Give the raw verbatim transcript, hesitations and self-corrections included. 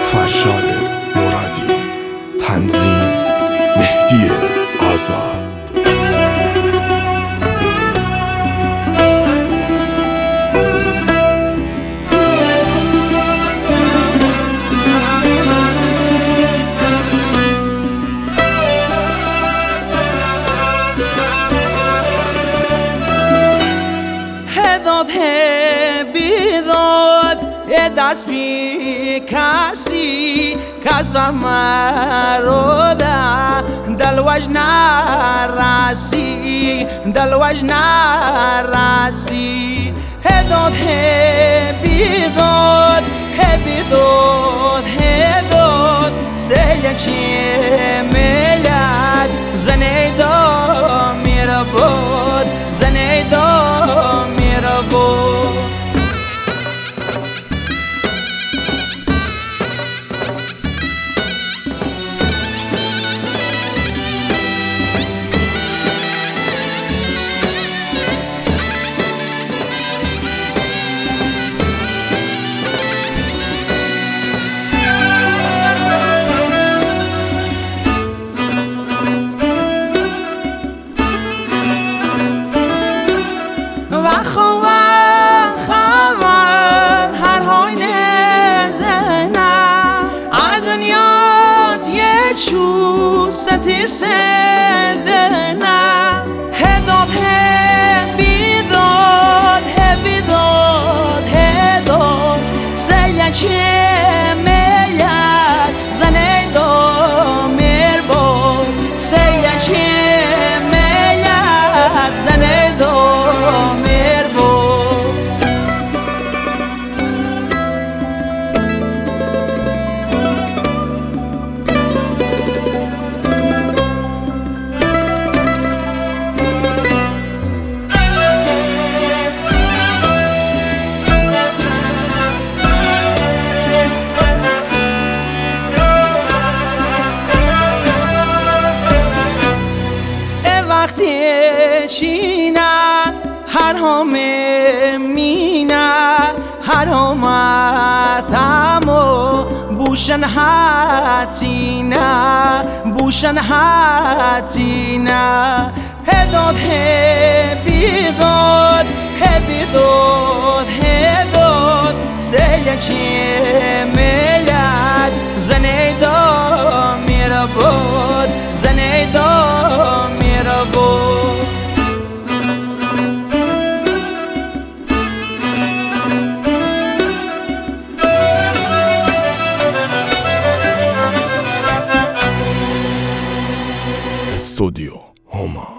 فرشاد مرادی، تنظیم مهدی آزاد. دست بی کسی کس و مروده دلوش نرسی دلوش نرسی هداد هبیداد هبیداد هداد سیل چی ملد زنیدا میره بود زنیدا میره بود. ستی سدنا هداد هبیداد هبیداد هداد سیچه میاد زنیدا میرباد سیچه میاد زنیدا میرباد. چینا هر هم مینا هر هم تامو بوشن هاتینا بوشن هاتینا هداد هبیداد هبیداد هداد سیچی میلاد زنیدا میره بود زنیدا میره بود. استودیو هما.